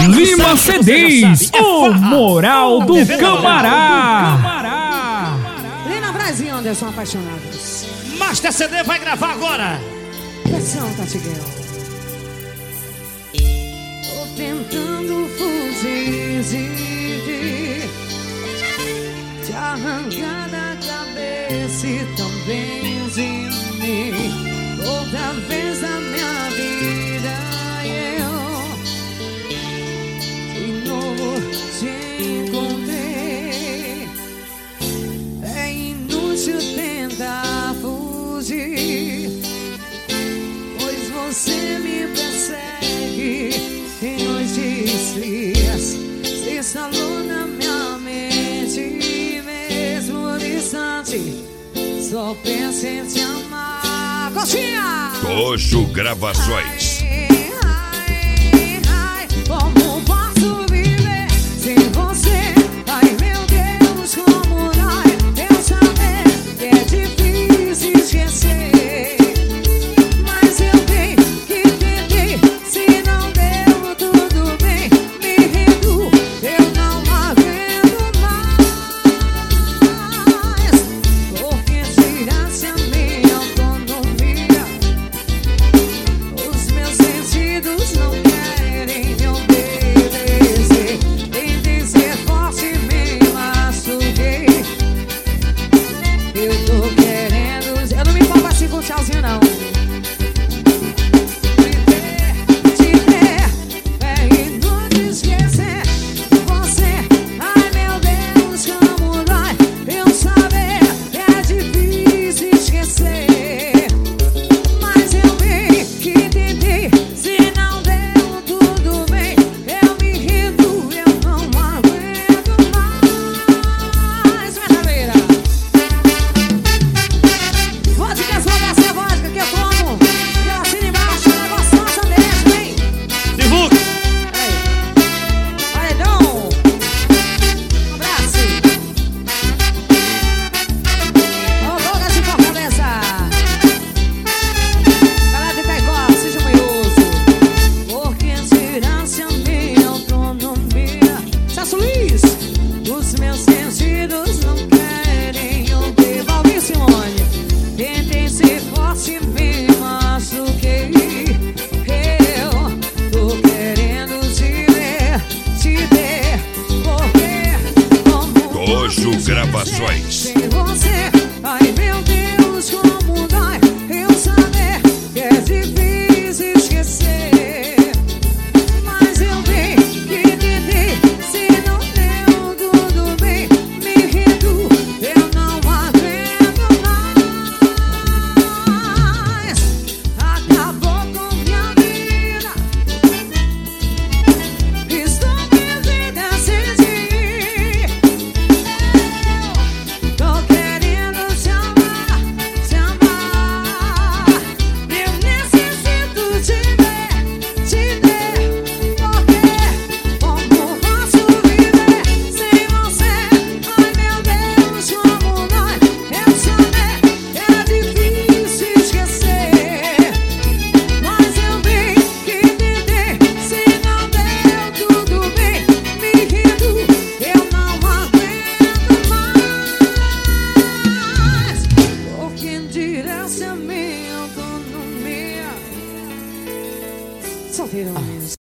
Lima CDs, o moral do camará. Lina Braz e Anderson apaixonados. Master CD vai gravar agora. Versão Tatiguel. Tô tentando fugir de arrancar da cabeça e também de mim. Outra vez na minha vida eu de novo te encontrei. É inútil tentar fugir, pois você me persegue em noites frias. Se instalou na minha mente, mesmo distante, só penso em te amar. Coxinha! Coxo Gravações. Como posso viver sem você? Ai meu Deus, como dói eu saber que é difícil esquecer. Mas eu tenho que entender, se não deu tudo bem, me rendo, eu não aguento mais. Porque tirasse a minha autonomia, os meus sentidos não querem me obedecer. Tentei ser forte, me machuquei. Eu tô querendo. Eu não me empolgo assim com tchauzinho, não. Te ter, é inútil esquecer você. Ai meu Deus, como dói eu saber que é difícil esquecer. Mas eu tenho que entender, se não deu tudo bem, eu me rendo, eu não aguento mais. Verdadeira. Vodka, só dessa vodka que eu tomo. E ela assina embaixo, ela gostosa mesmo, hein? Sivuca. Ei. Paredão. Um abraço. Ô, boca de Fortaleza. Galera de Caicó, seja manhoso. Porque tirasse a minha autonomia. Celso Luiz. Os meus sentidos não querem ouvir. Valdir Simone. Tentei ser forte, me machuquei. Eu tô querendo te ver, porque como Coxo Gravações. sem você.